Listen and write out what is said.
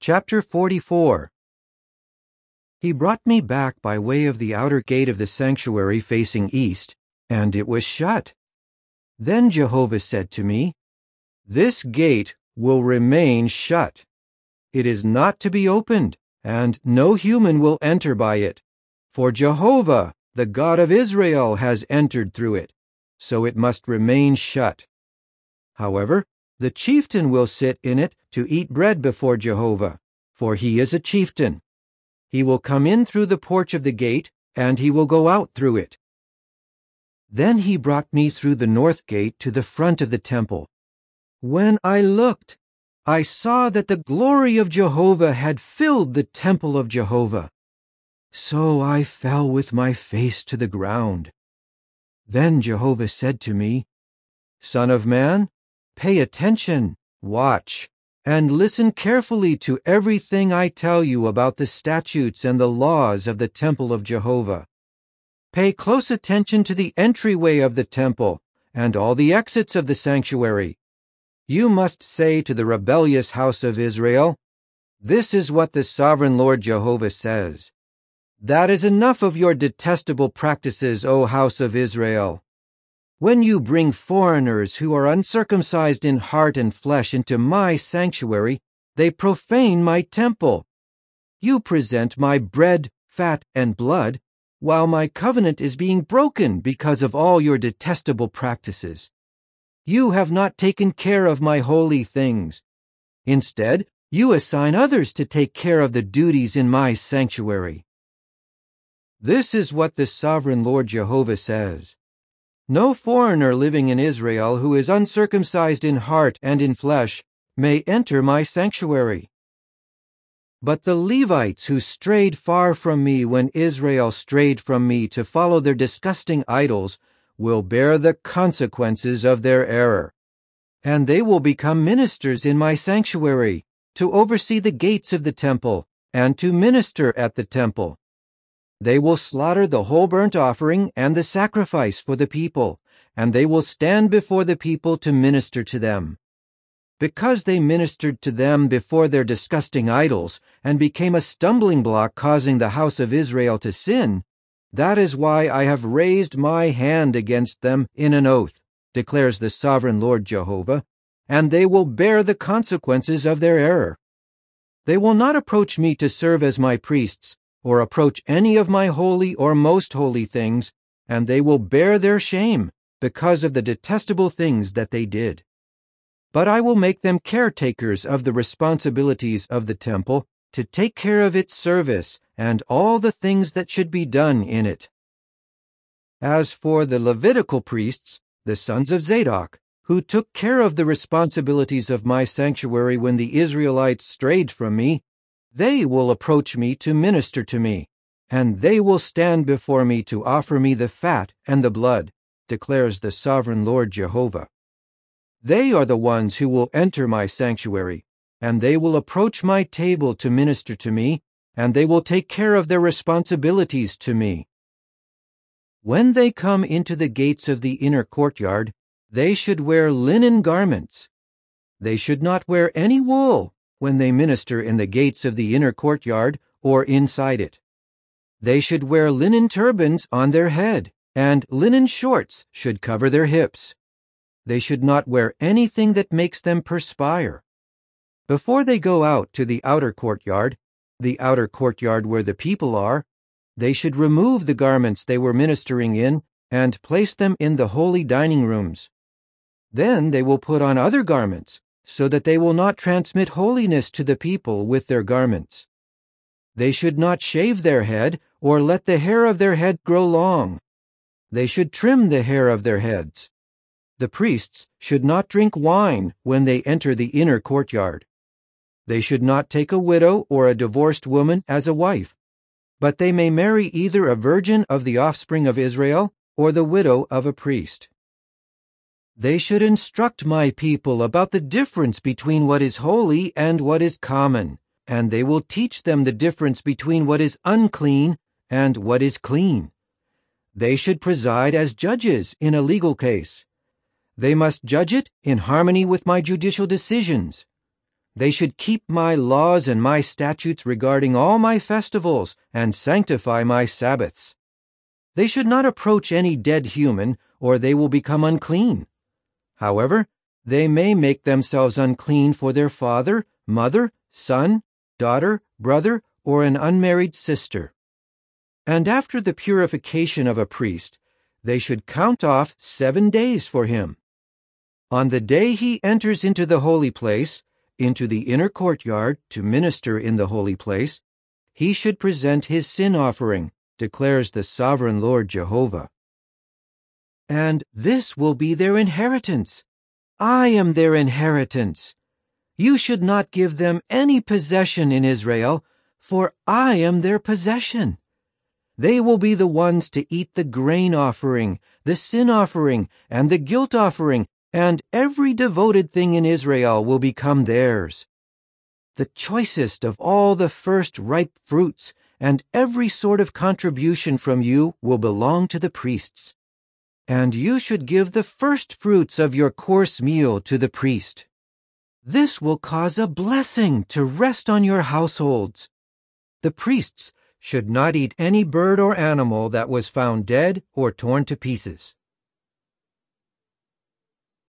Chapter 44. He brought me back by way of the outer gate of the sanctuary facing east, and it was shut. Then Jehovah said to me, "This gate will remain shut. It is not to be opened, and no human will enter by it. For Jehovah, the God of Israel, has entered through it, so it must remain shut. However, the chieftain will sit in it to eat bread before Jehovah, for he is a chieftain. He will come in through the porch of the gate, and he will go out through it." Then he brought me through the north gate to the front of the temple. When I looked, I saw that the glory of Jehovah had filled the temple of Jehovah. So I fell with my face to the ground. Then Jehovah said to me, "Son of man, pay attention, watch, and listen carefully to everything I tell you about the statutes and the laws of the temple of Jehovah. Pay close attention to the entryway of the temple and all the exits of the sanctuary. You must say to the rebellious house of Israel, 'This is what the sovereign Lord Jehovah says. That is enough of your detestable practices, O house of Israel. When you bring foreigners who are uncircumcised in heart and flesh into my sanctuary, they profane my temple. You present my bread, fat, and blood, while my covenant is being broken because of all your detestable practices. You have not taken care of my holy things. Instead, you assign others to take care of the duties in my sanctuary. This is what the sovereign Lord Jehovah says. No foreigner living in Israel who is uncircumcised in heart and in flesh may enter my sanctuary. But the Levites who strayed far from me when Israel strayed from me to follow their disgusting idols will bear the consequences of their error. And they will become ministers in my sanctuary, to oversee the gates of the temple, and to minister at the temple. They will slaughter the whole burnt offering and the sacrifice for the people, and they will stand before the people to minister to them. Because they ministered to them before their disgusting idols and became a stumbling block causing the house of Israel to sin, that is why I have raised my hand against them in an oath, declares the sovereign Lord Jehovah, and they will bear the consequences of their error. They will not approach me to serve as my priests, or approach any of my holy or most holy things, and they will bear their shame because of the detestable things that they did. But I will make them caretakers of the responsibilities of the temple, to take care of its service and all the things that should be done in it. As for the Levitical priests, the sons of Zadok, who took care of the responsibilities of my sanctuary when the Israelites strayed from me, they will approach me to minister to me, and they will stand before me to offer me the fat and the blood, declares the sovereign Lord Jehovah. They are the ones who will enter my sanctuary, and they will approach my table to minister to me, and they will take care of their responsibilities to me. When they come into the gates of the inner courtyard, they should wear linen garments. They should not wear any wool when they minister in the gates of the inner courtyard or inside it. They should wear linen turbans on their head, and linen shorts should cover their hips. They should not wear anything that makes them perspire. Before they go out to the outer courtyard where the people are, they should remove the garments they were ministering in and place them in the holy dining rooms. Then they will put on other garments, so that they will not transmit holiness to the people with their garments. They should not shave their head or let the hair of their head grow long. They should trim the hair of their heads. The priests should not drink wine when they enter the inner courtyard. They should not take a widow or a divorced woman as a wife, but they may marry either a virgin of the offspring of Israel or the widow of a priest. They should instruct my people about the difference between what is holy and what is common, and they will teach them the difference between what is unclean and what is clean. They should preside as judges in a legal case. They must judge it in harmony with my judicial decisions. They should keep my laws and my statutes regarding all my festivals and sanctify my Sabbaths. They should not approach any dead human, or they will become unclean. However, they may make themselves unclean for their father, mother, son, daughter, brother, or an unmarried sister. And after the purification of a priest, they should count off 7 days for him. On the day he enters into the holy place, into the inner courtyard to minister in the holy place, he should present his sin offering, declares the sovereign Lord Jehovah. And this will be their inheritance. I am their inheritance. You should not give them any possession in Israel, for I am their possession. They will be the ones to eat the grain offering, the sin offering, and the guilt offering, and every devoted thing in Israel will become theirs. The choicest of all the first ripe fruits and every sort of contribution from you will belong to the priests. And you should give the first fruits of your course meal to the priest. This will cause a blessing to rest on your households. The priests should not eat any bird or animal that was found dead or torn to pieces.